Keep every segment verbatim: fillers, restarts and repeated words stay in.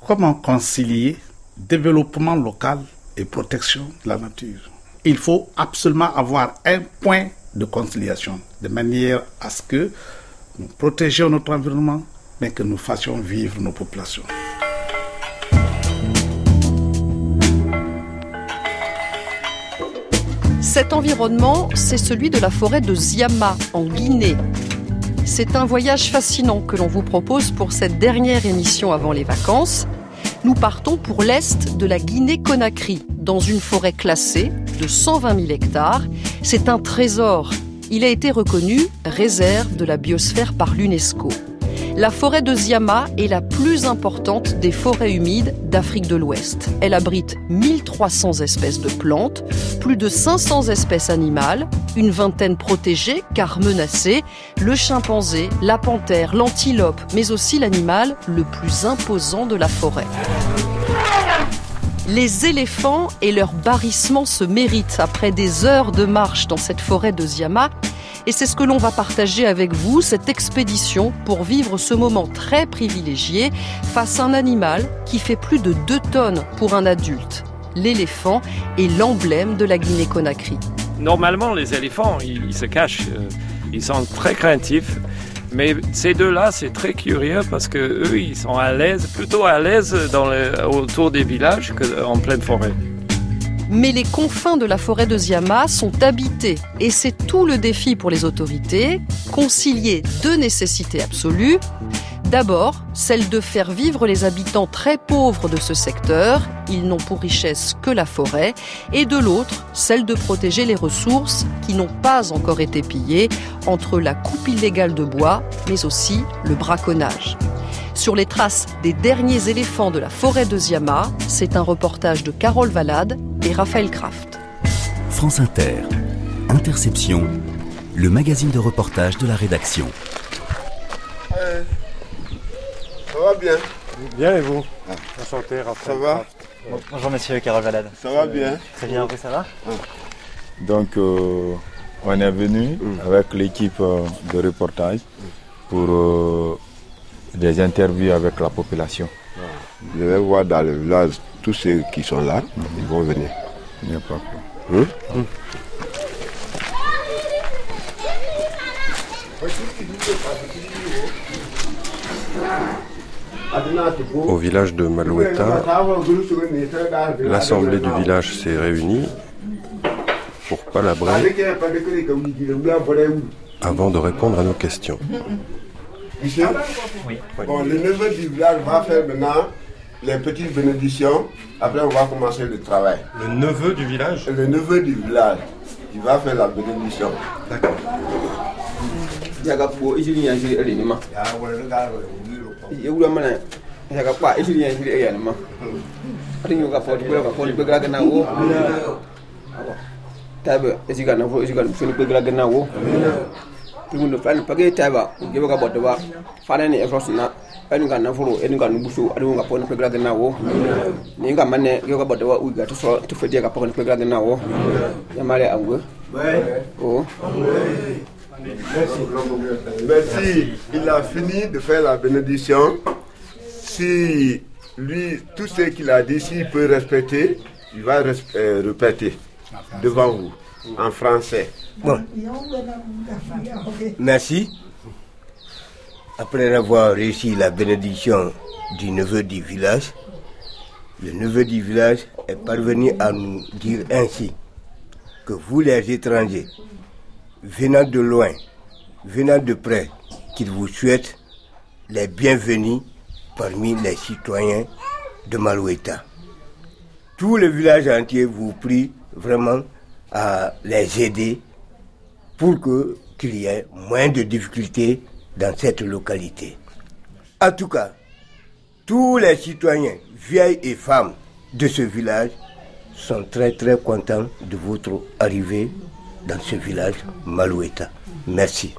comment concilier développement local et protection de la nature. Il faut absolument avoir un point de conciliation, de manière à ce que nous protégions notre environnement, mais que nous fassions vivre nos populations. Cet environnement, c'est celui de la forêt de Ziama, en Guinée. C'est un voyage fascinant que l'on vous propose pour cette dernière émission avant les vacances. Nous partons pour l'est de la Guinée-Conakry, dans une forêt classée de cent vingt mille hectares. C'est un trésor. Il a été reconnu réserve de la biosphère par l'UNESCO. La forêt de Ziama est la plus importante des forêts humides d'Afrique de l'Ouest. Elle abrite mille trois cents espèces de plantes, plus de cinq cents espèces animales, une vingtaine protégées car menacées, le chimpanzé, la panthère, l'antilope, mais aussi l'animal le plus imposant de la forêt. Les éléphants et leur barrissement se méritent après des heures de marche dans cette forêt de Ziama. Et c'est ce que l'on va partager avec vous, cette expédition, pour vivre ce moment très privilégié face à un animal qui fait plus de deux tonnes pour un adulte. L'éléphant est l'emblème de la Guinée-Conakry. Normalement, les éléphants, ils, ils se cachent, euh, ils sont très craintifs. Mais ces deux-là, c'est très curieux parce que eux, ils sont à l'aise, plutôt à l'aise dans le, autour des villages qu'en pleine forêt. Mais les confins de la forêt de Ziama sont habités et c'est tout le défi pour les autorités, concilier deux nécessités absolues. D'abord, celle de faire vivre les habitants très pauvres de ce secteur, ils n'ont pour richesse que la forêt, et de l'autre, celle de protéger les ressources qui n'ont pas encore été pillées, entre la coupe illégale de bois, mais aussi le braconnage. Sur les traces des derniers éléphants de la forêt de Ziama, c'est un reportage de Carole Valade et Raphaël Kraft. France Inter, Interception, le magazine de reportage de la rédaction. Euh, ça va bien? Bien et vous? Ah. Enchanté, Raphaël. Ça va? Kraft. Bon, bonjour monsieur Carole Valade. Ça va bien? Très bien, vous ça va? Ah. Donc euh, on est venu mmh. avec l'équipe euh, de reportage pour euh, des interviews avec la population. Je vais voir dans le village tous ceux qui sont là, mmh. ils vont venir. Il n'y a pas de problème. Mmh. Mmh. Au village de Maloueta, l'assemblée du village s'est réunie pour palabrer avant de répondre à nos questions. Monsieur, oui. Bon, le neveu du village va faire maintenant les petites bénédictions. Après, on va commencer le travail. Le neveu du village? Le neveu du village, il va faire la bénédiction. D'accord. Merci. Il a fini de faire la bénédiction. Si lui, tout ce qu'il a dit, s'il peut respecter, il va res- euh, répéter devant vous, en français. Bon. Merci. Après avoir réussi la bénédiction du neveu du village, le neveu du village est parvenu à nous dire ainsi que vous les étrangers, venant de loin, venant de près, qu'il vous souhaite les bienvenus parmi les citoyens de Maloueta. Tout le village entier vous prie vraiment à les aider pour que, qu'il y ait moins de difficultés dans cette localité. En tout cas, tous les citoyens, vieilles et femmes de ce village sont très très contents de votre arrivée dans ce village Maloueta. Merci.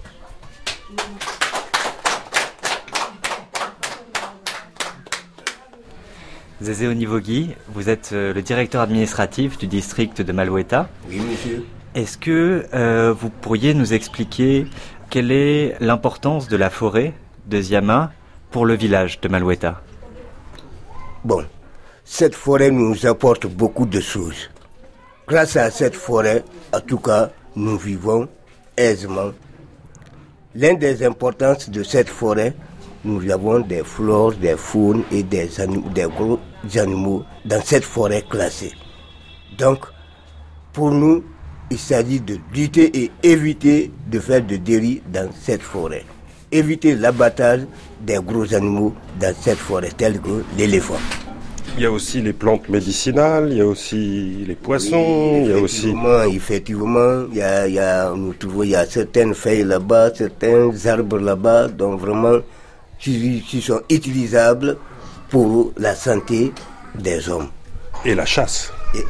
Zézé Onivogui, vous êtes le directeur administratif du district de Maloueta. Oui, monsieur. Est-ce que euh, vous pourriez nous expliquer quelle est l'importance de la forêt de Ziama pour le village de Maloueta? Bon, cette forêt nous apporte beaucoup de choses. Grâce à cette forêt, en tout cas, nous vivons aisément. L'une des importances de cette forêt, nous avons des flores, des faunes et des, anim- des gros animaux dans cette forêt classée. Donc, pour nous, il s'agit de lutter et éviter de faire de dérives dans cette forêt. Éviter l'abattage des gros animaux dans cette forêt, tels que l'éléphant. Il y a aussi les plantes médicinales, il y a aussi les poissons, oui, il y a aussi... Effectivement, il y a, il y a, nous trouvons, il y a certaines feuilles là-bas, certains arbres là-bas, donc vraiment, qui, qui sont utilisables pour la santé des hommes. Et la chasse. Et...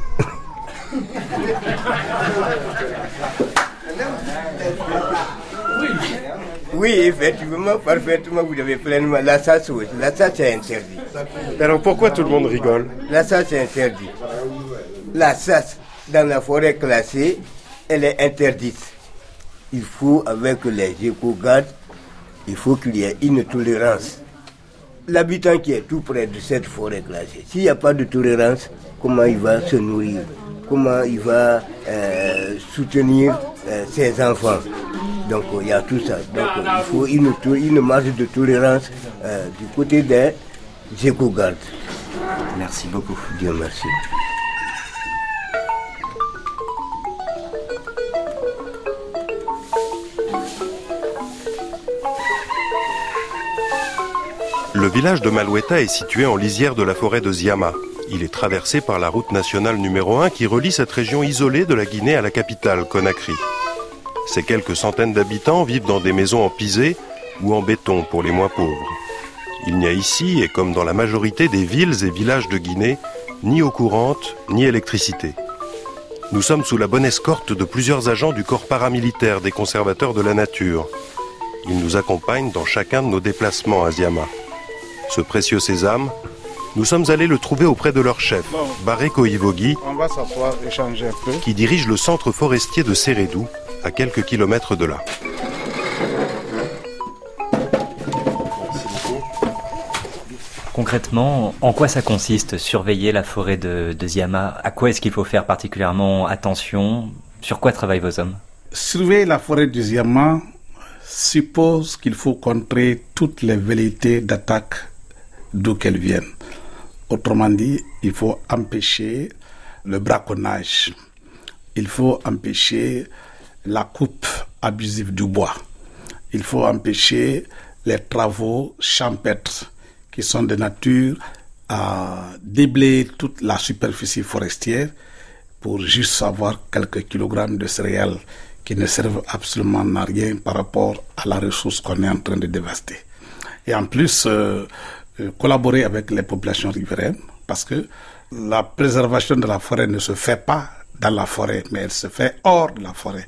Oui, effectivement, parfaitement, vous avez pleinement. La chasse, oui. La chasse, c'est interdit. Alors pourquoi tout le monde rigole? La chasse, c'est interdit. La chasse, dans la forêt classée, elle est interdite. Il faut, avec les éco-gardes, il faut qu'il y ait une tolérance. L'habitant qui est tout près de cette forêt classée, s'il n'y a pas de tolérance, comment il va se nourrir? Comment il va euh, soutenir euh, ses enfants? Donc il y a tout ça. Donc il faut une, une marge de tolérance euh, du côté des éco-gardes. Merci beaucoup. Dieu merci. Le village de Malouetta est situé en lisière de la forêt de Ziama. Il est traversé par la route nationale numéro un qui relie cette région isolée de la Guinée à la capitale, Conakry. Ces quelques centaines d'habitants vivent dans des maisons en pisé ou en béton pour les moins pauvres. Il n'y a ici, et comme dans la majorité des villes et villages de Guinée, ni eau courante, ni électricité. Nous sommes sous la bonne escorte de plusieurs agents du corps paramilitaire des conservateurs de la nature. Ils nous accompagnent dans chacun de nos déplacements à Ziama. Ce précieux sésame, nous sommes allés le trouver auprès de leur chef, Baré Koivogi, On va s'asseoir, échanger un peu. qui dirige le centre forestier de Sérédou, à quelques kilomètres de là. Concrètement, en quoi ça consiste, surveiller la forêt de, de Ziama? À quoi est-ce qu'il faut faire particulièrement attention? Sur quoi travaillent vos hommes? Surveiller la forêt de Ziama suppose qu'il faut contrer toutes les velléités d'attaque d'où qu'elles viennent. Autrement dit, il faut empêcher le braconnage. Il faut empêcher la coupe abusive du bois. Il faut empêcher les travaux champêtres qui sont de nature à déblayer toute la superficie forestière pour juste avoir quelques kilogrammes de céréales qui ne servent absolument à rien par rapport à la ressource qu'on est en train de dévaster. Et en plus, euh, euh, collaborer avec les populations riveraines, parce que la préservation de la forêt ne se fait pas dans la forêt, mais elle se fait hors de la forêt.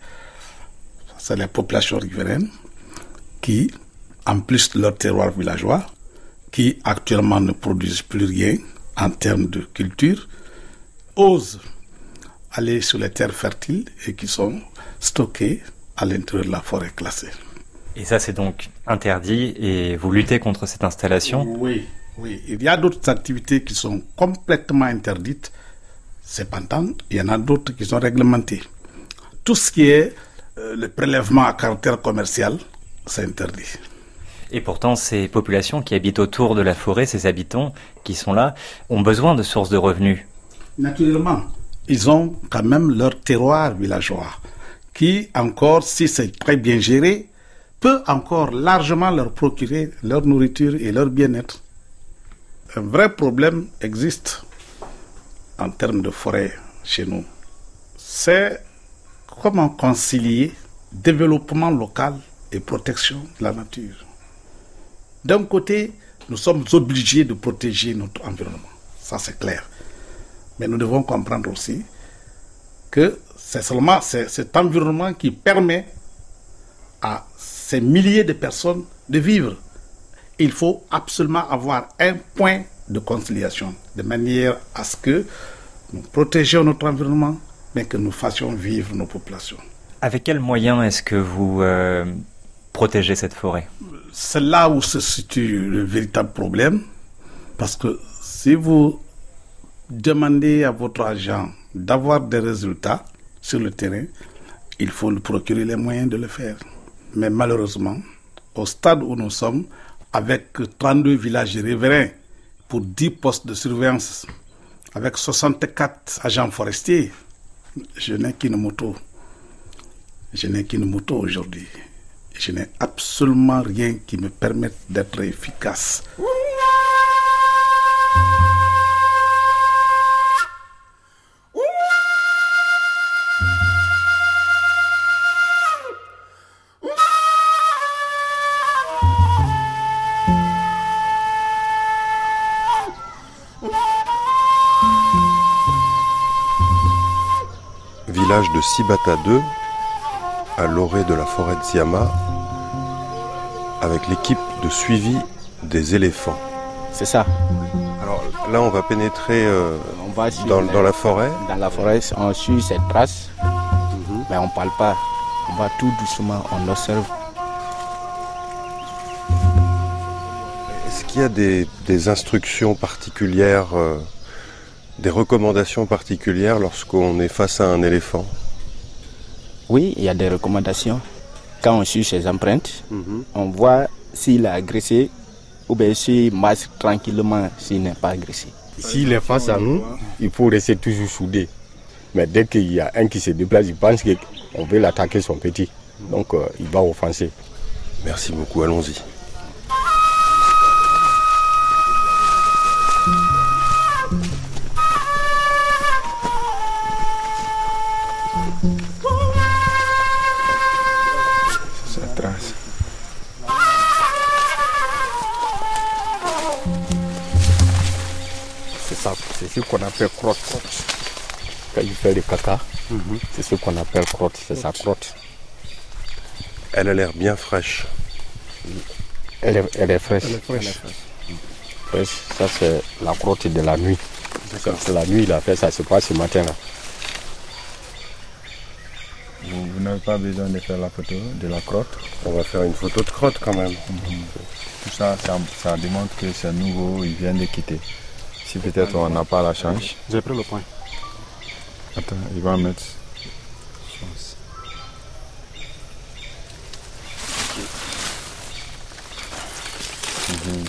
C'est les populations riveraines qui, en plus de leur terroir villageois, qui actuellement ne produisent plus rien en termes de culture, osent aller sur les terres fertiles et qui sont stockées à l'intérieur de la forêt classée. Et ça, c'est donc interdit et vous luttez contre cette installation? Oui, oui. Il y a d'autres activités qui sont complètement interdites. Cependant, il y en a d'autres qui sont réglementées. Tout ce qui est euh, le prélèvement à caractère commercial, c'est interdit. Et pourtant, ces populations qui habitent autour de la forêt, ces habitants qui sont là, ont besoin de sources de revenus. Naturellement, ils ont quand même leur terroir villageois, qui encore, si c'est très bien géré, peut encore largement leur procurer leur nourriture et leur bien-être. Un vrai problème existe en termes de forêt chez nous. C'est comment concilier développement local et protection de la nature. D'un côté, nous sommes obligés de protéger notre environnement. Ça, c'est clair. Mais nous devons comprendre aussi que c'est seulement c'est cet environnement qui permet à ces milliers de personnes de vivre. Il faut absolument avoir un point de conciliation, de manière à ce que nous protégions notre environnement, mais que nous fassions vivre nos populations. Avec quels moyens est-ce que vous euh, protégez cette forêt? C'est là où se situe le véritable problème, parce que Si vous demandez à votre agent d'avoir des résultats sur le terrain, il faut lui procurer les moyens de le faire. Mais malheureusement, au stade où nous sommes, avec trente-deux villages riverains pour dix postes de surveillance, avec soixante-quatre agents forestiers, je n'ai qu'une moto. Je n'ai qu'une moto aujourd'hui. Je n'ai absolument rien qui me permette d'être efficace. Village de Sibata deux, à l'orée de la forêt de Ziama, avec l'équipe de suivi des éléphants. C'est ça. Alors là, on va pénétrer euh, on va dans, la, dans la forêt. Dans la forêt, on suit cette trace, mm-hmm. mais on ne parle pas. On va tout doucement, on observe. Est-ce qu'il y a des, des instructions particulières, euh, des recommandations particulières lorsqu'on est face à un éléphant? Oui, il y a des recommandations. Quand on suit ses empreintes, mm-hmm. on voit s'il a agressé ou bien s'il marche tranquillement s'il n'est pas agressé. S'il est face à nous, il faut rester toujours soudé. Mais dès qu'il y a un qui se déplace, il pense qu'on veut l'attaquer son petit. Donc euh, il va offenser. Merci beaucoup, allons-y. Cette trace. C'est ça, c'est ce qu'on appelle crotte. Quand il fait le caca, mm-hmm. c'est ce qu'on appelle crotte, c'est sa crotte. Elle a l'air bien fraîche. Elle est, elle est fraîche. Elle est fraîche. Elle est fraîche. fraîche. Ça, c'est la crotte de la nuit. C'est la nuit, il a fait ça, c'est pas ce matin-là. Vous, vous n'avez pas besoin de faire la photo de la crotte? On va faire une photo de crotte quand même. Mm-hmm. Tout ça, ça, ça démontre que c'est nouveau, il vient de quitter. Si peut-être on n'a pas la chance. J'ai pris le point. Attends, il va mettre. Mmh.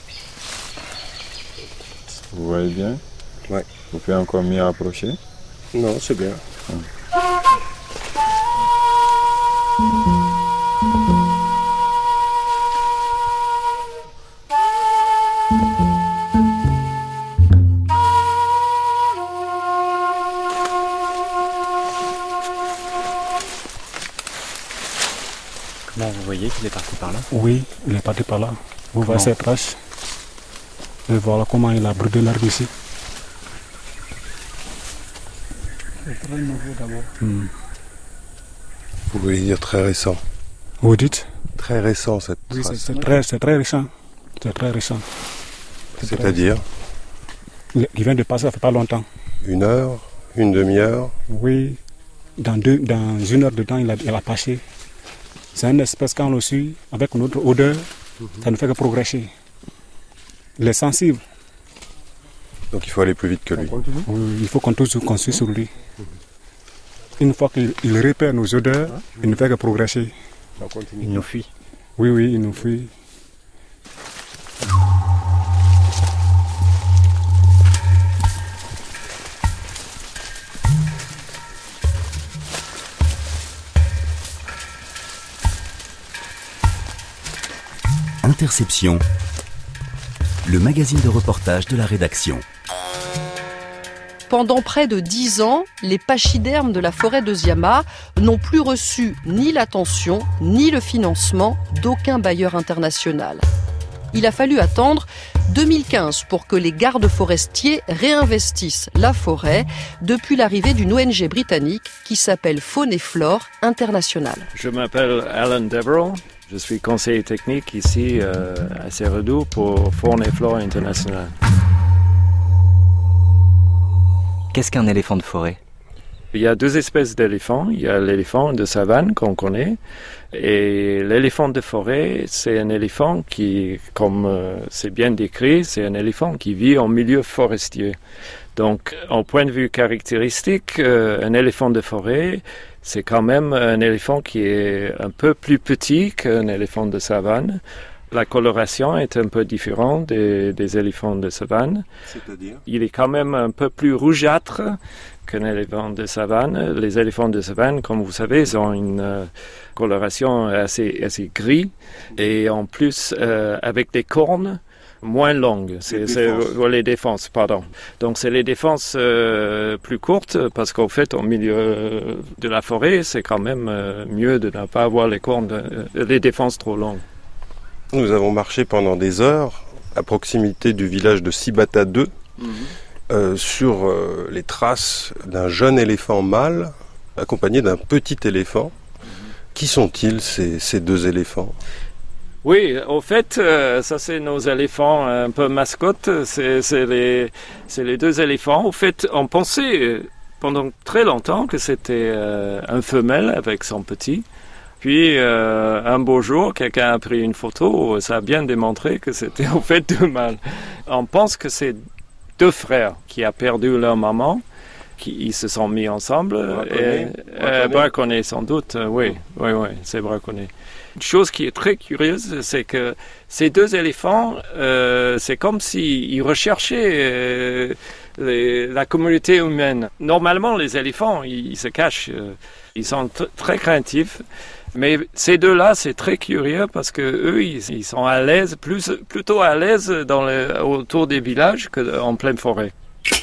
Vous voyez bien? Ouais. Vous pouvez encore mieux approcher? Non, c'est bien. Mmh. Comment vous voyez qu'il est parti par là? Oui, il est parti par là. Vous voyez cette trace. Et voilà comment il a brûlé l'arbre ici. C'est très nouveau d'abord. Hmm. Vous voulez dire très récent? Vous dites? Très récent cette oui, trace. C'est très, c'est très récent. C'est très récent. C'est-à-dire? Il vient de passer, ça fait pas longtemps. Une heure? Une demi-heure? Oui. Dans, deux, dans une heure de temps, il a, il a passé. C'est une espèce quand on le suit, avec notre odeur, mm-hmm. ça ne fait que progresser. Il est sensible. Donc il faut aller plus vite que lui. Oui, il faut qu'on qu'on suit sur lui. Mm-hmm. Une fois qu'il repère nos odeurs, ah, il ne fait que progresser. Il nous fuit. Oui, oui, il nous fuit. Interception, le magazine de reportage de la rédaction. Pendant près de dix ans, les pachydermes de la forêt de Ziama n'ont plus reçu ni l'attention ni le financement d'aucun bailleur international. Il a fallu attendre deux mille quinze pour que les gardes forestiers réinvestissent la forêt depuis l'arrivée d'une O N G britannique qui s'appelle Faune et Flore International. Je m'appelle Alan Deverell. Je suis conseiller technique ici euh, à Serredou pour Faune et Flore International. Qu'est-ce qu'un éléphant de forêt? Il y a deux espèces d'éléphants. Il y a l'éléphant de savane qu'on connaît et l'éléphant de forêt, c'est un éléphant qui, comme euh, c'est bien décrit, c'est un éléphant qui vit en milieu forestier. Donc, au point de vue caractéristique, euh, un éléphant de forêt, c'est quand même un éléphant qui est un peu plus petit qu'un éléphant de savane. La coloration est un peu différente des, des éléphants de savane. C'est-à-dire ? Il est quand même un peu plus rougeâtre qu'un éléphant de savane. Les éléphants de savane, comme vous savez, ils ont une euh, coloration assez, assez gris et en plus euh, avec des cornes moins longues. C'est, les, c'est, défenses. Euh, les défenses, pardon. Donc c'est les défenses euh, plus courtes parce qu'en fait, au milieu de la forêt, c'est quand même euh, mieux de ne pas avoir les cornes, euh, les défenses trop longues. Nous avons marché pendant des heures à proximité du village de Sibata deux, mmh. euh, sur euh, les traces d'un jeune éléphant mâle accompagné d'un petit éléphant. Mmh. Qui sont-ils, ces, ces deux éléphants ? Oui, au fait, euh, ça c'est nos éléphants un peu mascottes, c'est, c'est, les, c'est les deux éléphants. Au fait, on pensait pendant très longtemps que c'était euh, un femelle avec son petit. Puis, euh, un beau jour, quelqu'un a pris une photo, ça a bien démontré que c'était au fait deux mâles. On pense que c'est deux frères qui ont perdu leur maman, qui ils se sont mis ensemble. Braconnet, et, euh, Braconnet, sans doute, euh, oui, oui, oui, c'est Braconnet. Une chose qui est très curieuse, c'est que ces deux éléphants, euh, c'est comme s'ils recherchaient euh, les, la communauté humaine. Normalement, les éléphants, ils, ils se cachent, euh, ils sont t- très craintifs. Mais ces deux-là, c'est très curieux parce que eux, ils, ils sont à l'aise, plus, plutôt à l'aise dans le, autour des villages qu'en pleine forêt.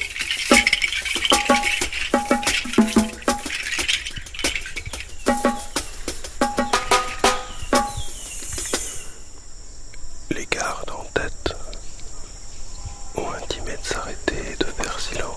Les gardes en tête ont intimé de s'arrêter et de faire silence.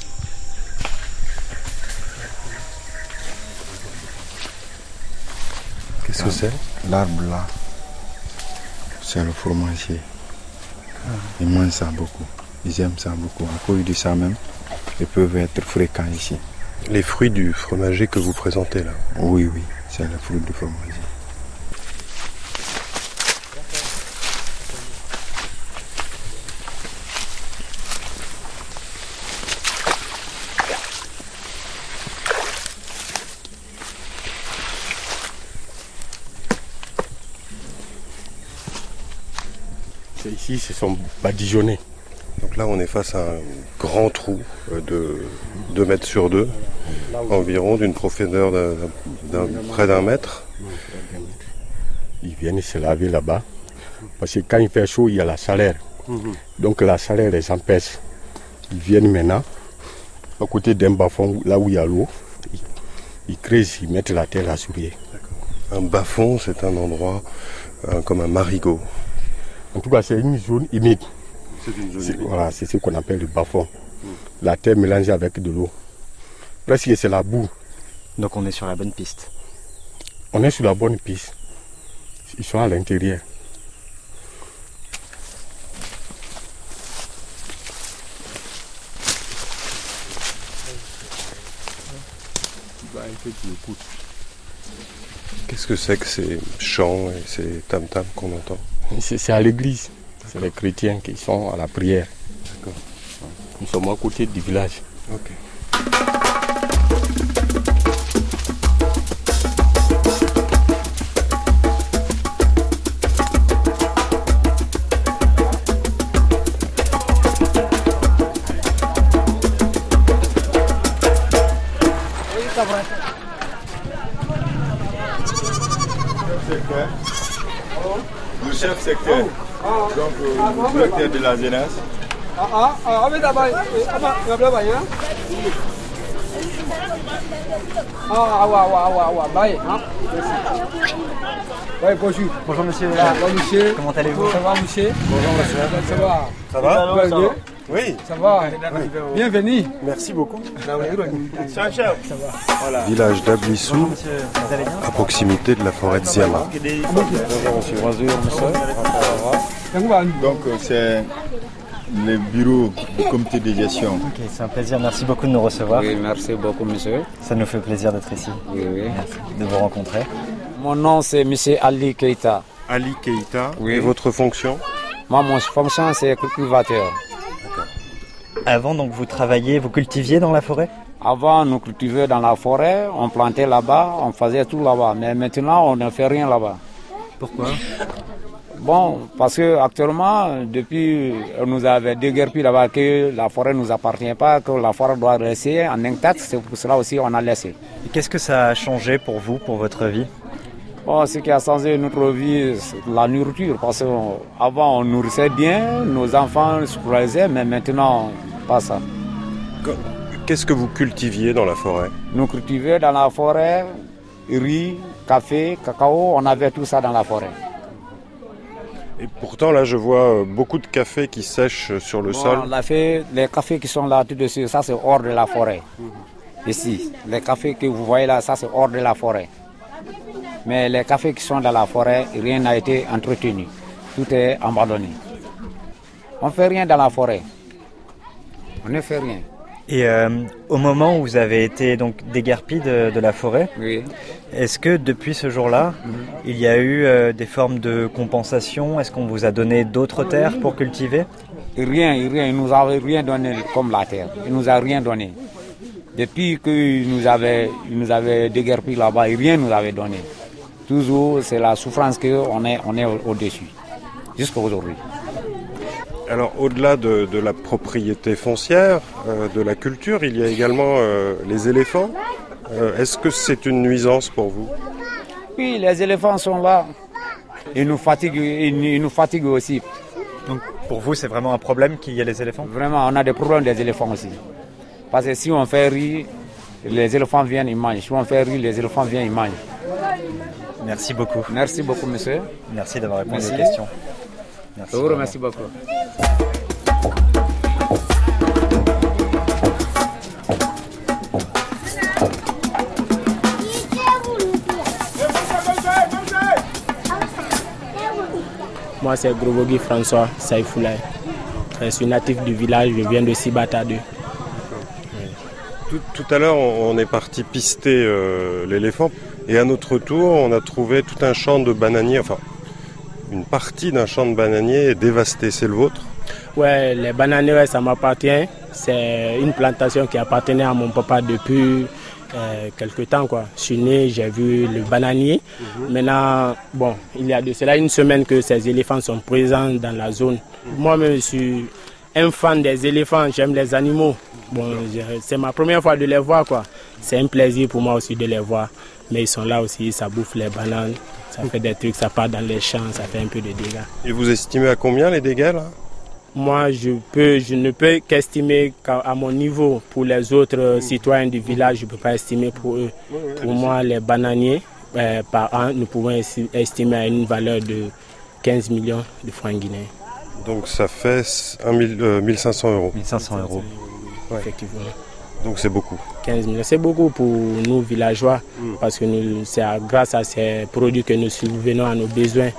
Qu'est-ce que c'est ? L'arbre là, c'est le fromager. Ils mangent ça beaucoup. Ils aiment ça beaucoup. À cause de ça même, ils peuvent être fréquents ici. Les fruits du fromager que vous présentez là ? Oui, oui, c'est le fruit du fromager. Ici, ce sont badigeonnés. Donc là, on est face à un grand trou de deux mètres sur deux, environ d'une profondeur de, d'un, près d'un mètre. Ils viennent se laver là-bas, parce que quand il fait chaud, il y a la chaleur. Donc la chaleur les empêche. Ils viennent maintenant, à côté d'un bas-fond, là où il y a l'eau, ils, ils creusent, ils mettent la terre à souiller. Un bas-fond, c'est un endroit euh, comme un marigot. En tout cas, c'est une zone humide. C'est une zone c'est, humide. Voilà, c'est ce qu'on appelle le bas-fond. Mmh. La terre mélangée avec de l'eau. Presque c'est la boue. Donc on est sur la bonne piste. On est sur la bonne piste. Ils sont à l'intérieur. Qu'est-ce que c'est que ces chants et ces tam-tams qu'on entend ? C'est, c'est à l'église. D'accord. C'est les chrétiens qui sont à la prière. D'accord. Nous sommes à côté du village. Ok. Le chef secteur, donc euh, le directeur de la jeunesse. Bonjour monsieur. Bonjour monsieur. Comment allez-vous? Ça va monsieur? Bonjour monsieur. Ça va? Ça va? Ça va bien? Oui. Ça va? Oui. Bienvenue. Merci beaucoup. C'est un chef. Ça va. Voilà. Village d'Ablissou, à proximité de la forêt de Ziama. Bonjour monsieur. Bonjour monsieur. Donc c'est le bureau du comité de gestion. Ok, c'est un plaisir. Merci beaucoup de nous recevoir. Oui, merci beaucoup, monsieur. Ça nous fait plaisir d'être ici. Oui, oui. Merci de vous rencontrer. Mon nom, c'est monsieur Ali Keita. Ali Keita. Oui. Et votre fonction? Moi, mon fonction, c'est cultivateur. Avant, donc, vous travailliez, vous cultiviez dans la forêt? Avant, nous cultivions dans la forêt, on plantait là-bas, on faisait tout là-bas. Mais maintenant, on ne fait rien là-bas. Pourquoi? Bon, parce que actuellement, depuis, on nous avait déguerpi là-bas que la forêt ne nous appartient pas, que la forêt doit rester en intact. C'est pour cela aussi qu'on a laissé. Et qu'est-ce que ça a changé pour vous, pour votre vie? Bon, ce qui a changé notre vie, c'est la nourriture. Parce qu'avant, on nourrissait bien, nos enfants se croisaient, mais maintenant, pas ça. Qu'est-ce que vous cultiviez dans la forêt? Nous cultivions dans la forêt riz, café, cacao, on avait tout ça dans la forêt. Et pourtant, là, je vois beaucoup de café qui sèche sur le bon, sol. On a fait, les cafés qui sont là tout dessus, ça c'est hors de la forêt. Ici, les cafés que vous voyez là, ça c'est hors de la forêt. Mais les cafés qui sont dans la forêt, rien n'a été entretenu. Tout est abandonné. On ne fait rien dans la forêt. On ne fait rien. Et euh, au moment où vous avez été donc déguerpi de, de la forêt, oui. Est-ce que depuis ce jour-là, mm-hmm. il y a eu euh, des formes de compensation? Est-ce qu'on vous a donné d'autres terres pour cultiver? Rien, rien, il ne nous avait rien donné comme la terre. Il ne nous a rien donné. Depuis qu'il nous avait, il nous avait déguerpi là-bas, rien ne nous avait donné. Toujours, c'est la souffrance qu'on est, on est au-dessus, jusqu'à aujourd'hui. Alors, au-delà de, de la propriété foncière, euh, de la culture, il y a également euh, les éléphants. Euh, est-ce que c'est une nuisance pour vous? Oui, les éléphants sont là. Ils nous fatiguent, ils, ils nous fatiguent aussi. Donc, pour vous, c'est vraiment un problème qu'il y ait les éléphants? Vraiment, on a des problèmes des éléphants aussi. Parce que si on fait riz, les éléphants viennent, ils mangent. Si on fait riz, les éléphants viennent, ils mangent. Merci beaucoup. Merci beaucoup, monsieur. Merci d'avoir répondu Merci. aux questions. Merci. Je vous remercie beaucoup. Moi, c'est Grobogui François Saïfoulaye. Je suis natif du village, je viens de Sibata deux. Tout, tout à l'heure, on, on est parti pister euh, l'éléphant. Et à notre tour, on a trouvé tout un champ de bananiers, enfin, une partie d'un champ de bananiers dévasté. C'est le vôtre? Ouais, les bananiers, ça m'appartient. C'est une plantation qui appartenait à mon papa depuis euh, quelque temps, quoi. Je suis né, j'ai vu le bananier. Mm-hmm. Maintenant, bon, il y a de cela une semaine que ces éléphants sont présents dans la zone. Mm-hmm. Moi-même, je suis un fan des éléphants, j'aime les animaux. Bon, c'est ma première fois de les voir, quoi. C'est un plaisir pour moi aussi de les voir. Mais ils sont là aussi, ça bouffe les bananes, ça fait des trucs, ça part dans les champs, ça fait un peu de dégâts. Et vous estimez à combien les dégâts là? Moi, je, peux, je ne peux qu'estimer qu'à mon niveau. Pour les autres mmh. citoyens du village, je ne peux pas estimer pour eux. Oui, oui, pour moi, les bananiers, euh, par an, nous pouvons estimer à une valeur de quinze millions de francs guinéens. Donc ça fait mille cinq cents euros. mille cinq cents euros. Ouais. Effectivement. Donc c'est beaucoup. quinze millions, c'est beaucoup pour nous villageois, mmh. parce que nous, c'est grâce à ces produits que nous subvenons à nos besoins.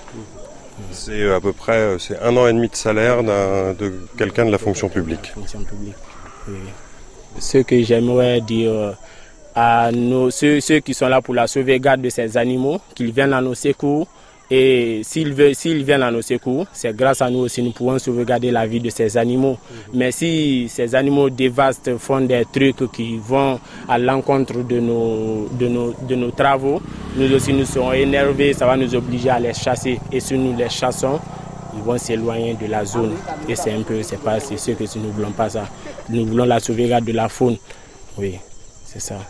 C'est à peu près c'est un an et demi de salaire d'un, de quelqu'un de la fonction publique. Fonction publique, oui. Ce que j'aimerais dire à nos, ceux, ceux qui sont là pour la sauvegarde de ces animaux, qu'ils viennent à nos secours. Et s'ils, veulent, s'ils viennent à nos secours, c'est grâce à nous aussi nous pouvons sauvegarder la vie de ces animaux. Mmh. Mais si ces animaux dévastent, font des trucs qui vont à l'encontre de nos, de nos, de nos travaux, nous aussi nous serons énervés, ça va nous obliger à les chasser. Et si nous les chassons, ils vont s'éloigner de la zone. Et c'est un peu, c'est pas, c'est ce que si nous ne voulons pas ça. Nous voulons la sauvegarde de la faune. Oui, c'est ça.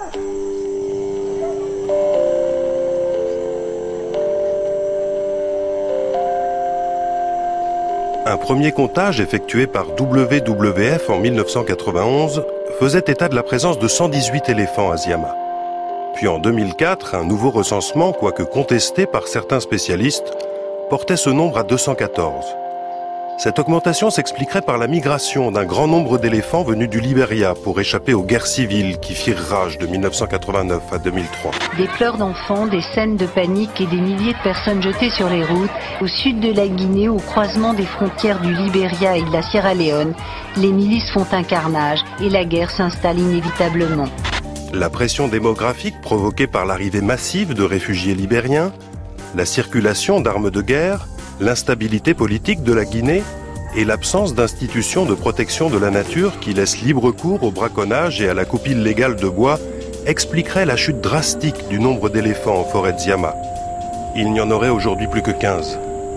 Un premier comptage effectué par W W F en mille neuf cent quatre-vingt-onze faisait état de la présence de cent dix-huit éléphants à Ziama. Puis en deux mille quatre, un nouveau recensement, quoique contesté par certains spécialistes, portait ce nombre à deux cent quatorze. Cette augmentation s'expliquerait par la migration d'un grand nombre d'éléphants venus du Libéria pour échapper aux guerres civiles qui firent rage de mille neuf cent quatre-vingt-neuf à deux mille trois. Des pleurs d'enfants, des scènes de panique et des milliers de personnes jetées sur les routes. Au sud de la Guinée, au croisement des frontières du Libéria et de la Sierra Leone, les milices font un carnage et la guerre s'installe inévitablement. La pression démographique provoquée par l'arrivée massive de réfugiés libériens, la circulation d'armes de guerre, l'instabilité politique de la Guinée et l'absence d'institutions de protection de la nature qui laissent libre cours au braconnage et à la coupe illégale de bois expliqueraient la chute drastique du nombre d'éléphants en forêt de Ziama. Il n'y en aurait aujourd'hui plus que quinze.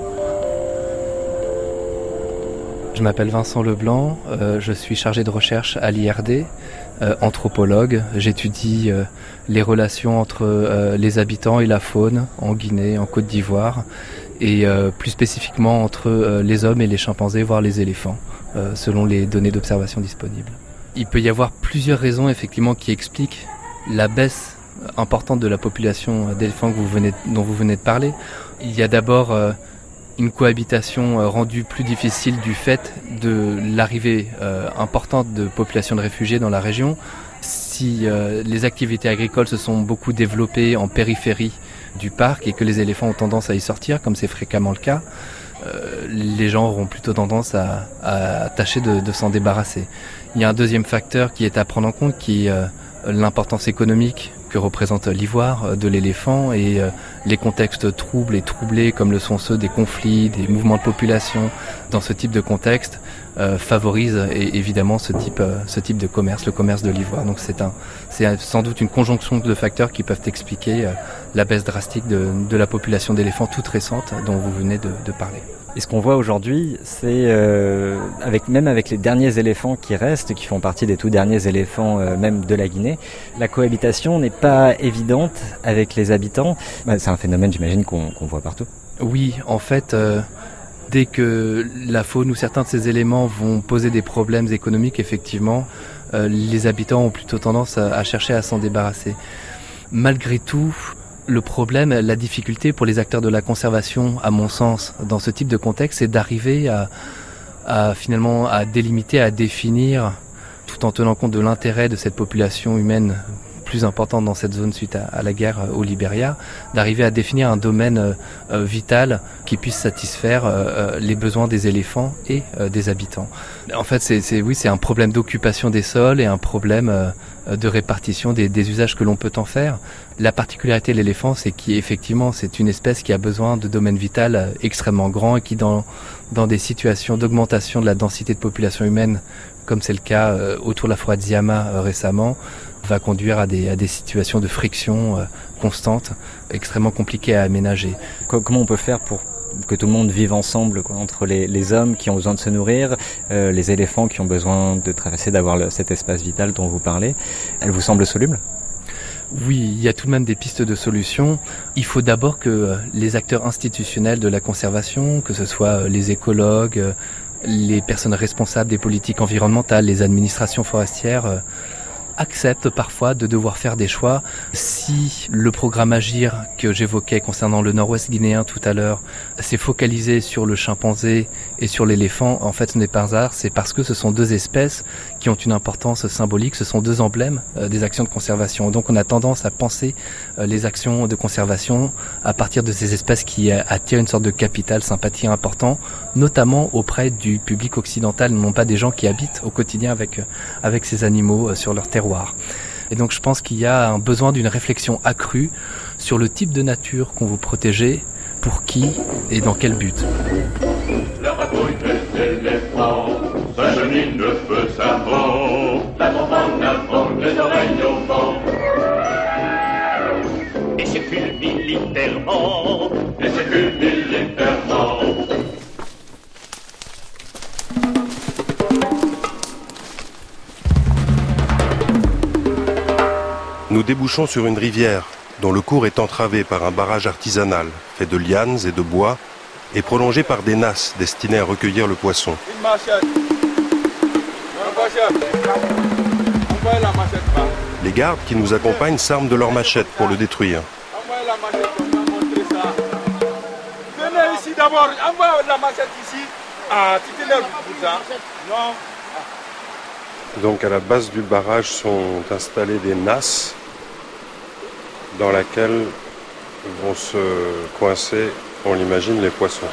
Je m'appelle Vincent Leblanc, euh, je suis chargé de recherche à l'I R D, euh, anthropologue. J'étudie euh, les relations entre euh, les habitants et la faune en Guinée, en Côte d'Ivoire, et euh, plus spécifiquement entre euh, les hommes et les chimpanzés, voire les éléphants, euh, selon les données d'observation disponibles. Il peut y avoir plusieurs raisons effectivement qui expliquent la baisse importante de la population d'éléphants que vous venez, dont vous venez de parler. Il y a d'abord euh, une cohabitation rendue plus difficile du fait de l'arrivée euh, importante de populations de réfugiés dans la région. Si euh, les activités agricoles se sont beaucoup développées en périphérie du parc et que les éléphants ont tendance à y sortir, comme c'est fréquemment le cas, euh, les gens auront plutôt tendance à, à tâcher de, de s'en débarrasser. Il y a un deuxième facteur qui est à prendre en compte, qui est euh, l'importance économique que représente l'ivoire de l'éléphant et euh, les contextes troubles et troublés comme le sont ceux des conflits, des mouvements de population dans ce type de contexte euh, favorisent et, évidemment ce type, euh, ce type de commerce, le commerce de l'ivoire. Donc c'est, un, c'est sans doute une conjonction de facteurs qui peuvent expliquer euh, la baisse drastique de, de la population d'éléphants toute récente dont vous venez de, de parler. Et ce qu'on voit aujourd'hui, c'est euh, avec même avec les derniers éléphants qui restent, qui font partie des tout derniers éléphants euh, même de la Guinée, la cohabitation n'est pas évidente avec les habitants. Bah, c'est un phénomène, j'imagine, qu'on, qu'on voit partout. Oui, en fait, euh, dès que la faune ou certains de ces éléments vont poser des problèmes économiques, effectivement, euh, les habitants ont plutôt tendance à, à chercher à s'en débarrasser. Malgré tout, le problème, la difficulté pour les acteurs de la conservation, à mon sens, dans ce type de contexte, c'est d'arriver à, à finalement à délimiter, à définir, tout en tenant compte de l'intérêt de cette population humaine plus importante dans cette zone suite à, à la guerre au Libéria, d'arriver à définir un domaine euh, vital qui puisse satisfaire euh, les besoins des éléphants et euh, des habitants. En fait, c'est, c'est, oui, c'est un problème d'occupation des sols et un problème euh, de répartition des, des usages que l'on peut en faire. La particularité de l'éléphant, c'est qu'effectivement, c'est une espèce qui a besoin de domaines vitaux extrêmement grands et qui, dans, dans des situations d'augmentation de la densité de population humaine, comme c'est le cas euh, autour de la forêt de Ziama euh, récemment, va conduire à des, à des situations de friction euh, constantes, extrêmement compliquées à aménager. Comment on peut faire pour que tout le monde vive ensemble, quoi, entre les, les hommes qui ont besoin de se nourrir, euh, les éléphants qui ont besoin de traverser, d'avoir le, cet espace vital dont vous parlez? Elle vous semble soluble? Oui, il y a tout de même des pistes de solutions. Il faut d'abord que les acteurs institutionnels de la conservation, que ce soit les écologues, les personnes responsables des politiques environnementales, les administrations forestières, acceptent parfois de devoir faire des choix. Si le programme Agir que j'évoquais concernant le nord-ouest guinéen tout à l'heure s'est focalisé sur le chimpanzé et sur l'éléphant, en fait ce n'est pas un hasard, c'est parce que ce sont deux espèces qui ont une importance symbolique, ce sont deux emblèmes euh, des actions de conservation. Donc on a tendance à penser euh, les actions de conservation à partir de ces espèces qui euh, attirent une sorte de capital sympathie important, notamment auprès du public occidental, non pas des gens qui habitent au quotidien avec, euh, avec ces animaux euh, sur leur terroir. Et donc je pense qu'il y a un besoin d'une réflexion accrue sur le type de nature qu'on veut protéger, pour qui et dans quel but. La patrouille des éléphants s'achemine de feu savant, la bombe en avant, les oreilles au vent. Et circule militairement, et circule militairement. Nous débouchons sur une rivière dont le cours est entravé par un barrage artisanal fait de lianes et de bois et prolongé par des nasses destinées à recueillir le poisson. Les gardes qui nous accompagnent s'arment de leurs machettes pour le détruire. Venez ici d'abord, envoie la machette ici, Ah, tu t'énerves pour ça? Non. Donc à la base du barrage sont installées des nasses dans laquelle vont se coincer, on l'imagine, les poissons.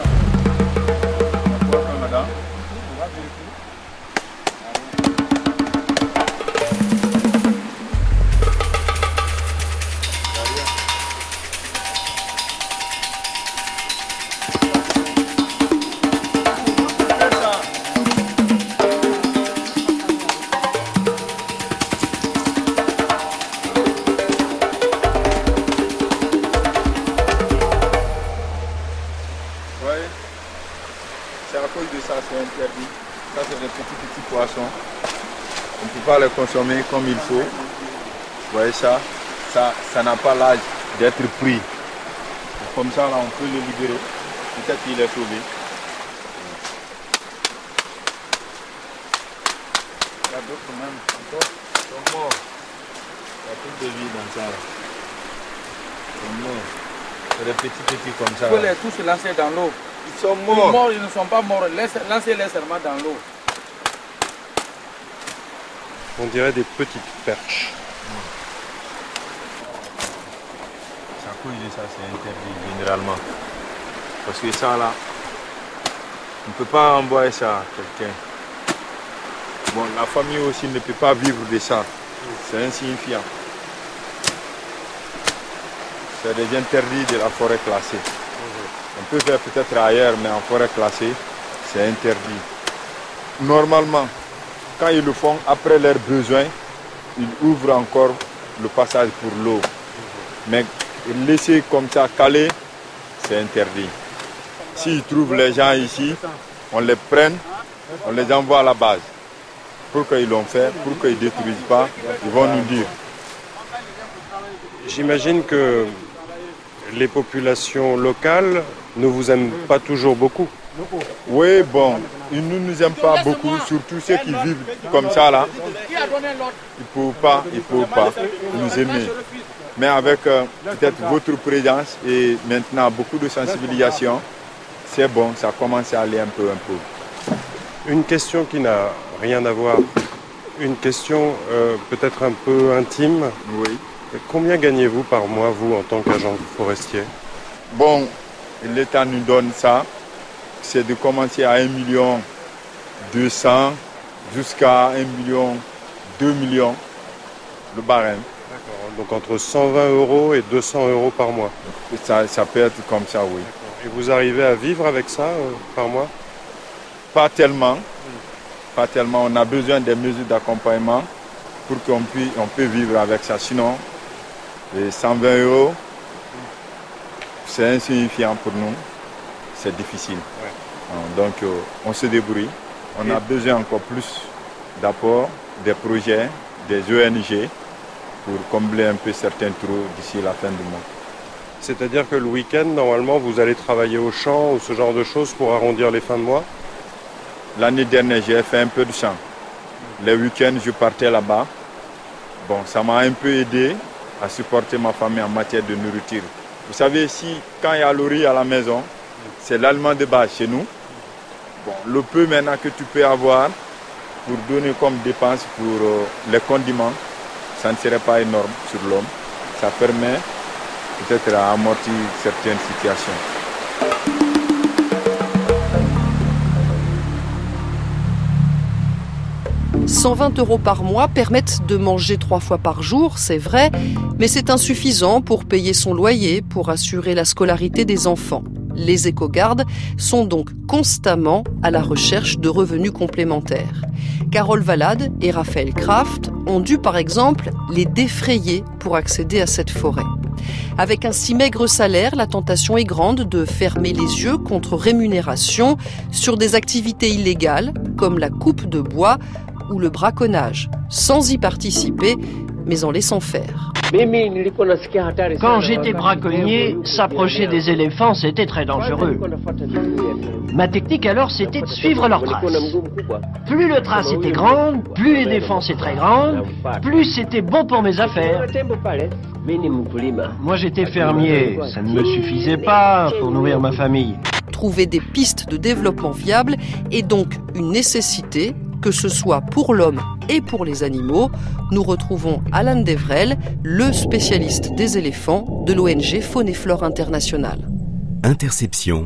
Les consommer comme il faut. Vous voyez ça, ça, ça n'a pas l'âge d'être pris. Comme ça, là, on peut le libérer. Peut-être qu'il est sauvé. Il y a d'autres même encore. Ils sont morts. Il y a plus de vie dans ça. Là. Ils sont morts. C'est des petits petits comme ça. Il faut les tous lancer dans l'eau. Ils sont morts. Ils, morts, ils ne sont pas morts. Lancez-les seulement dans l'eau. On dirait des petites perches. Ça couille, ça c'est interdit généralement. Parce que ça là, on ne peut pas envoyer ça à quelqu'un. Bon, la famille aussi ne peut pas vivre de ça. C'est insignifiant. C'est des interdits de la forêt classée. On peut faire peut-être ailleurs, mais en forêt classée, c'est interdit. Normalement, quand ils le font, après leurs besoins, ils ouvrent encore le passage pour l'eau. Mais laisser comme ça caler, c'est interdit. S'ils trouvent les gens ici, on les prenne, on les envoie à la base. Pourquoi ils l'ont fait, pourquoi ils ne détruisent pas, ils vont nous dire. J'imagine que les populations locales ne vous aiment pas toujours beaucoup. Oui, bon, ils ne nous aiment pas beaucoup, surtout ceux qui vivent comme ça là. Ils ne peuvent pas, ils peuvent pas nous aimer. Mais avec euh, peut-être votre présence et maintenant beaucoup de sensibilisation, c'est bon, ça commence à aller un peu, un peu. Une question qui n'a rien à voir, une question euh, peut-être un peu intime. Oui. Combien gagnez-vous par mois, vous, en tant qu'agent forestier? Bon, l'État nous donne ça. C'est de commencer à un million deux cents jusqu'à un million, deux millions, le barème. D'accord, donc entre cent vingt euros et deux cents euros par mois. Ça, ça peut être comme ça, oui. Et vous arrivez à vivre avec ça euh, par mois? Pas tellement. Pas tellement. On a besoin des mesures d'accompagnement pour qu'on puisse, on peut vivre avec ça. Sinon, les cent vingt euros, c'est insignifiant pour nous. C'est difficile. Ouais. Donc, euh, on se débrouille. On Et... a besoin encore plus d'apports, des projets, des O N G pour combler un peu certains trous d'ici la fin du mois. C'est-à-dire que le week-end, normalement, vous allez travailler au champ ou ce genre de choses pour arrondir les fins de mois? L'année dernière, j'ai fait un peu de champ. Les week-ends, je partais là-bas. Bon, ça m'a un peu aidé à supporter ma famille en matière de nourriture. Vous savez, si quand il y a le riz à la maison, c'est l'aliment de base chez nous. Bon, le peu maintenant que tu peux avoir pour donner comme dépense pour euh, les condiments, ça ne serait pas énorme sur l'homme. Ça permet peut-être à amortir certaines situations. cent vingt euros par mois permettent de manger trois fois par jour, c'est vrai, mais c'est insuffisant pour payer son loyer, pour assurer la scolarité des enfants. Les éco-gardes sont donc constamment à la recherche de revenus complémentaires. Carole Valade et Raphaël Kraft ont dû par exemple les défrayer pour accéder à cette forêt. Avec un si maigre salaire, la tentation est grande de fermer les yeux contre rémunération sur des activités illégales comme la coupe de bois ou le braconnage, sans y participer, mais en laissant faire. Quand j'étais braconnier, s'approcher des éléphants, c'était très dangereux. Ma technique alors, c'était de suivre leurs traces. Plus le trace était grande, plus les défenses étaient très grandes, plus c'était bon pour mes affaires. Moi j'étais fermier, ça ne me suffisait pas pour nourrir ma famille. Trouver des pistes de développement viables est donc une nécessité, que ce soit pour l'homme et pour les animaux. Nous retrouvons Alan Devrel, le spécialiste des éléphants de l'O N G Faune et Flore Internationale. Interception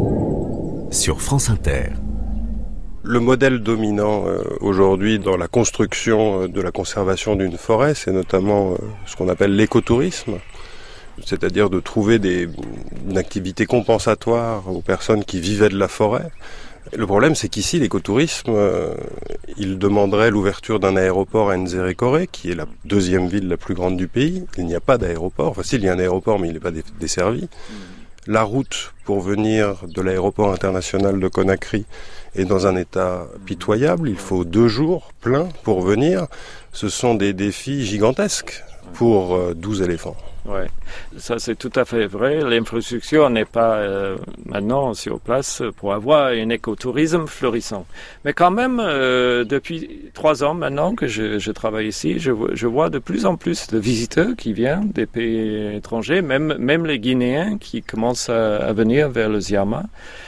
sur France Inter. Le modèle dominant euh, aujourd'hui dans la construction euh, de la conservation d'une forêt, c'est notamment euh, ce qu'on appelle l'écotourisme, c'est-à-dire de trouver des, une activité compensatoire aux personnes qui vivaient de la forêt. Le problème, c'est qu'ici, l'écotourisme, euh, il demanderait l'ouverture d'un aéroport à Nzérékoré, qui est la deuxième ville la plus grande du pays. Il n'y a pas d'aéroport. Enfin, s'il y a un aéroport, mais il n'est pas desservi. La route pour venir de l'aéroport international de Conakry est dans un état pitoyable. Il faut deux jours pleins pour venir. Ce sont des défis gigantesques pour douze éléphants. Oui, ça c'est tout à fait vrai. L'infrastructure n'est pas euh, maintenant sur place pour avoir un écotourisme florissant. Mais quand même, euh, depuis trois ans maintenant que je, je travaille ici, je, je vois de plus en plus de visiteurs qui viennent des pays étrangers, même, même les Guinéens qui commencent à, à venir vers le Ziama.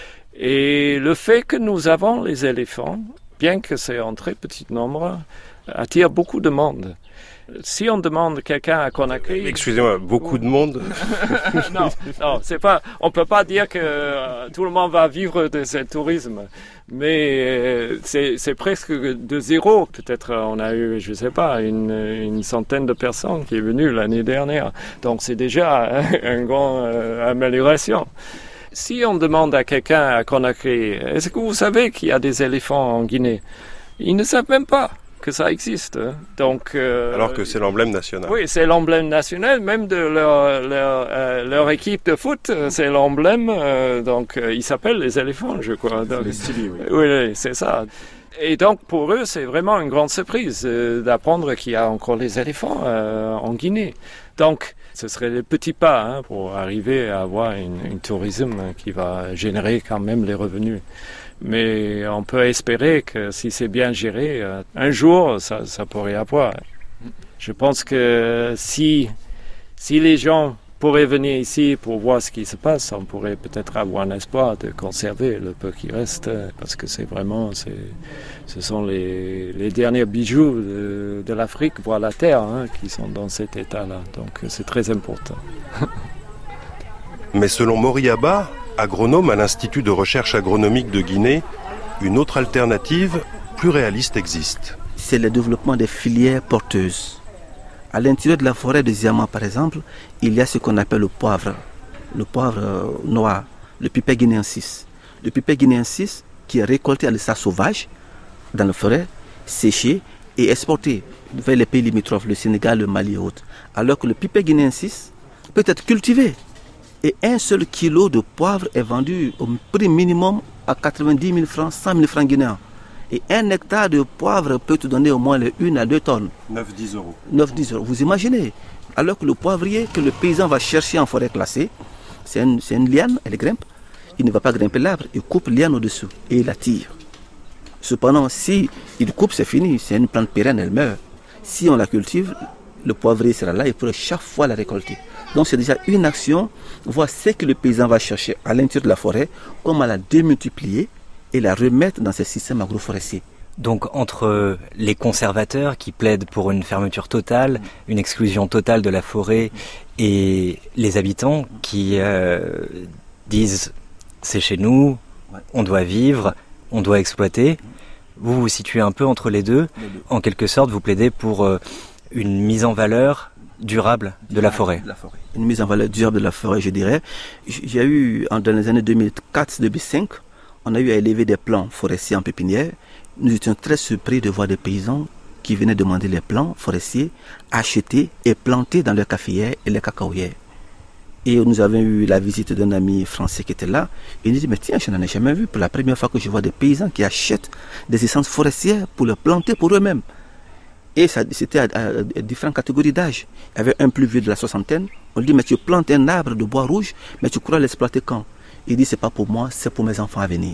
Et le fait que nous avons les éléphants, bien que c'est en très petit nombre, attire beaucoup de monde. Si on demande quelqu'un à Conakry... Excusez-moi, beaucoup de monde Non, non, c'est pas... On peut pas dire que euh, tout le monde va vivre de ce tourisme. Mais euh, c'est, c'est presque de zéro. Peut-être on a eu, je sais pas, une, une centaine de personnes qui est venues l'année dernière. Donc c'est déjà une grande euh, amélioration. Si on demande à quelqu'un à Conakry, est-ce que vous savez qu'il y a des éléphants en Guinée? Ils ne savent même pas que ça existe. Donc, euh, alors que c'est l'emblème national. Oui, c'est l'emblème national, même de leur, leur, euh, leur équipe de foot, c'est l'emblème, euh, donc euh, ils s'appellent les éléphants, je crois. Donc, les styles, oui. Oui, oui, c'est ça. Et donc pour eux, c'est vraiment une grande surprise euh, d'apprendre qu'il y a encore les éléphants euh, en Guinée. Donc ce serait le petit pas hein, pour arriver à avoir un tourisme qui va générer quand même les revenus. Mais on peut espérer que si c'est bien géré, un jour, ça, ça pourrait avoir. Je pense que si, si les gens pourraient venir ici pour voir ce qui se passe, on pourrait peut-être avoir un espoir de conserver le peu qui reste, parce que c'est vraiment, c'est, ce sont les, les derniers bijoux de, de l'Afrique, voire la Terre, hein, qui sont dans cet état-là. Donc c'est très important. Mais selon Moriaba, agronome à l'Institut de recherche agronomique de Guinée, une autre alternative plus réaliste existe. C'est le développement des filières porteuses. À l'intérieur de la forêt de Ziama, par exemple, il y a ce qu'on appelle le poivre, le poivre noir, le pipet guinéensis. Le pipet guinéensis qui est récolté à l'état sauvage dans la forêt, séché et exporté vers les pays limitrophes, le Sénégal, le Mali et autres. Alors que le pipet guinéensis peut être cultivé. Et un seul kilo de poivre est vendu au prix minimum à quatre-vingt-dix mille francs, cent mille francs guinéens. Et un hectare de poivre peut te donner au moins une à deux tonnes. neuf à dix euros. neuf à dix euros. Vous imaginez? Alors que le poivrier que le paysan va chercher en forêt classée, c'est une, c'est une liane, elle grimpe. Il ne va pas grimper l'arbre, il coupe la liane au-dessous et il la tire. Cependant, si il coupe, c'est fini. C'est une plante pérenne, elle meurt. Si on la cultive, le poivrier sera là, il pourra chaque fois la récolter. Donc c'est déjà une action, voir ce que le paysan va chercher à l'intérieur de la forêt, comment la démultiplier et la remettre dans ce système agroforestier. Donc entre les conservateurs qui plaident pour une fermeture totale, une exclusion totale de la forêt, et les habitants qui euh, disent c'est chez nous, on doit vivre, on doit exploiter, vous vous situez un peu entre les deux. En quelque sorte, vous plaidez pour euh, une mise en valeur durable de la forêt. De la forêt. Une mise en valeur durable de la forêt, je dirais. J'ai eu, dans les années deux mille quatre deux mille cinq, on a eu à élever des plants forestiers en pépinière. Nous étions très surpris de voir des paysans qui venaient demander les plants forestiers achetés et plantés dans leurs caféières et les cacaoyères. Et nous avons eu la visite d'un ami français qui était là. Il nous dit, mais tiens, je n'en ai jamais vu. Pour la première fois que je vois des paysans qui achètent des essences forestières pour les planter pour eux-mêmes. Et ça, c'était à, à, à différentes catégories d'âge. Il y avait un plus vieux de la soixantaine. On lui dit, mais tu plantes un arbre de bois rouge, mais tu crois l'exploiter quand? Il dit, c'est pas pour moi, c'est pour mes enfants à venir.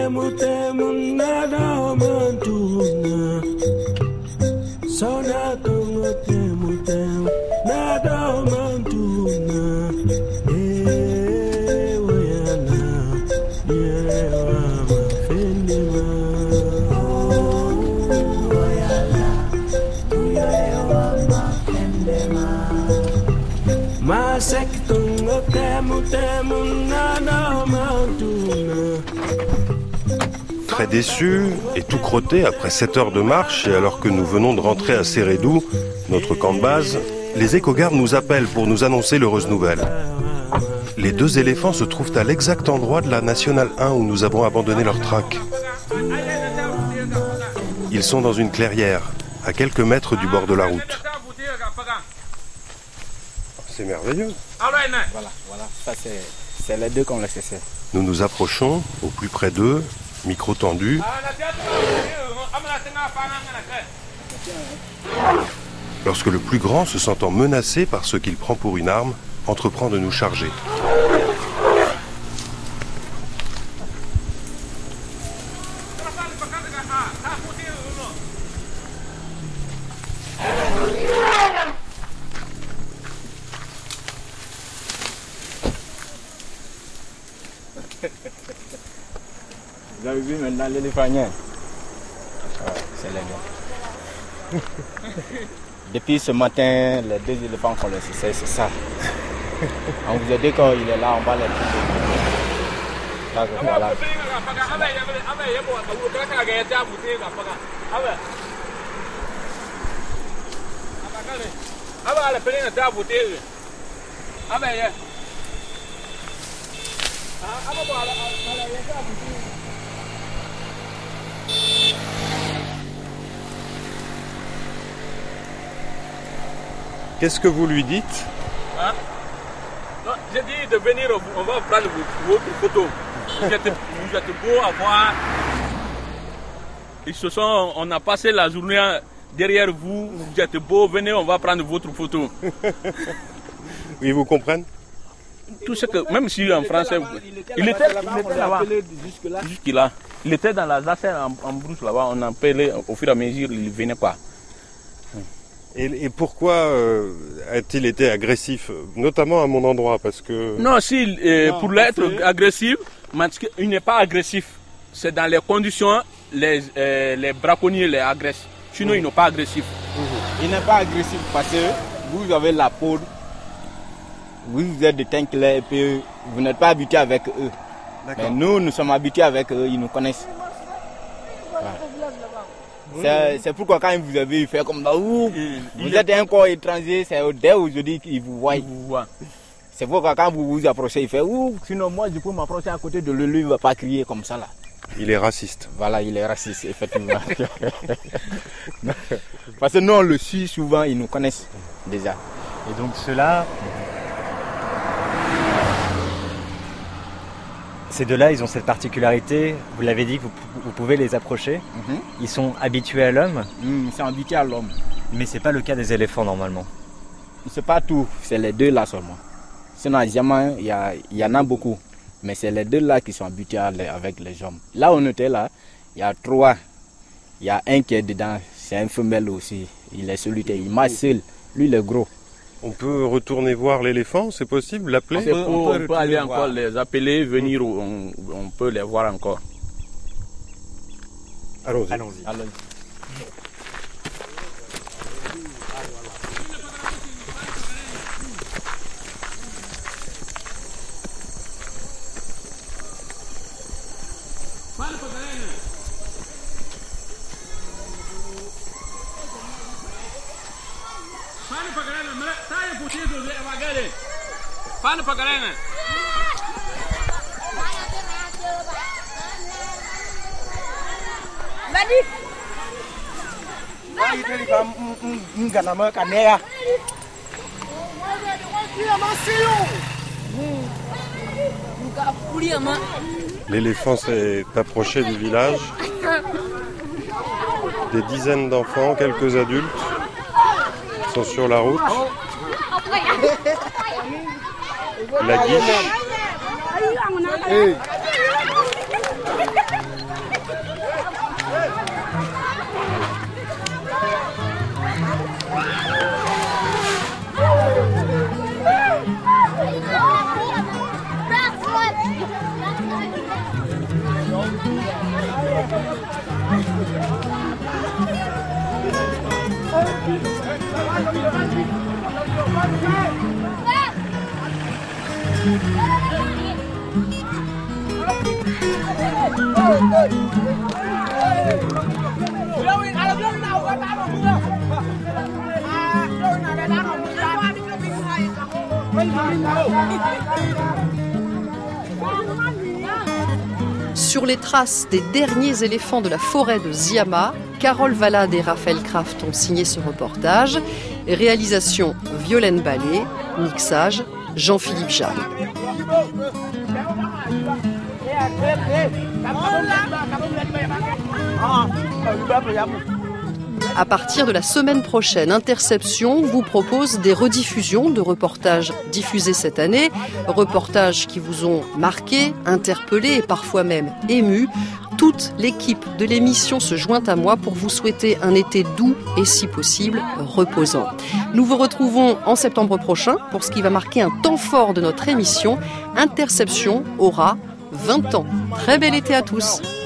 Très déçu et tout crotté après sept heures de marche et alors que nous venons de rentrer à Seredou, notre camp de base, les éco-gardes nous appellent pour nous annoncer l'heureuse nouvelle. Les deux éléphants se trouvent à l'exact endroit de la Nationale un où nous avons abandonné leur track. Ils sont dans une clairière, à quelques mètres du bord de la route. C'est merveilleux. Voilà, voilà, ça c'est, c'est les deux qu'on laisse ici. Nous nous approchons, au plus près d'eux, micro tendu. Lorsque le plus grand, se sentant menacé par ce qu'il prend pour une arme, entreprend de nous charger. Vous avez vu maintenant l'éléphant? C'est les gars. Depuis ce matin, les deux éléphants qu'on laisse, c'est ça. On vous a dit quand il est là, on va les toucher. Voilà. Qu'est-ce que vous lui dites? Hein? Non, j'ai dit de venir, on va prendre votre photo. Vous êtes, vous êtes beau à voir. Ils se sont, on a passé la journée derrière vous, vous êtes beau, venez, on va prendre votre photo. Ils vous comprennent? Tout ce que, même si en français, il était, il était là-bas, jusque là. Il était dans la jachère en, en brousse là-bas, on en appelait au fur et à mesure, il venait pas. Et, et pourquoi euh, a-t-il été agressif, notamment à mon endroit, parce que... Non, si, euh, non, pour l'être agressif, il n'est pas agressif. C'est dans les conditions, les, euh, les braconniers les agressent. Sinon, mmh. ils n'est pas agressif. Mmh. Il n'est pas agressif parce que vous avez la peau, vous, vous êtes de teint clair et puis vous n'êtes pas habitué avec eux. Mais nous, nous sommes habitués avec eux, ils nous connaissent. Voilà. C'est, c'est pourquoi quand vous avez fait comme ça, vous, vous êtes un corps étranger, c'est dès aujourd'hui qu'ils vous voient. C'est pourquoi quand vous vous approchez, il fait ouh, sinon moi je peux m'approcher à côté de lui, lui il ne va pas crier comme ça là. Il est raciste. Voilà, il est raciste, effectivement. Parce que nous on le suit souvent, ils nous connaissent déjà. Et donc ceux-là, ces deux-là, ils ont cette particularité, vous l'avez dit, vous, vous pouvez les approcher. Mm-hmm. Ils sont habitués à l'homme. Mm, ils sont habitués à l'homme. Mais ce n'est pas le cas des éléphants normalement. C'est pas tout, c'est les deux là seulement. Sinon, il y, a, il y en a beaucoup. Mais c'est les deux là qui sont habitués avec les hommes. Là où on était là, il y a trois. Il y a un qui est dedans, c'est un femelle aussi. Il est solitaire, il marche seul. Lui, il est gros. On peut retourner voir l'éléphant, c'est possible, l'appeler? On peut, on peut, on peut aller encore voir. Les appeler, venir, on, on peut les voir encore. Allons-y. Allons-y. Allons-y. Fala pra galera. Ladi. Ai tadi ka ngana ma kanea. L'éléphant s'est approché du village. Des dizaines d'enfants, quelques adultes sont sur la route. La guiche Sur les traces des derniers éléphants de la forêt de Ziama, Carole Valade et Raphaël Kraft ont signé ce reportage. Réalisation Violaine Ballet, mixage Jean-Philippe Jeanne. À partir de la semaine prochaine, Interception vous propose des rediffusions de reportages diffusés cette année, reportages qui vous ont marqué, interpellé et parfois même ému. Toute l'équipe de l'émission se joint à moi pour vous souhaiter un été doux et, si possible, reposant. Nous vous retrouvons en septembre prochain pour ce qui va marquer un temps fort de notre émission. Interception aura vingt ans. Très bel été à tous.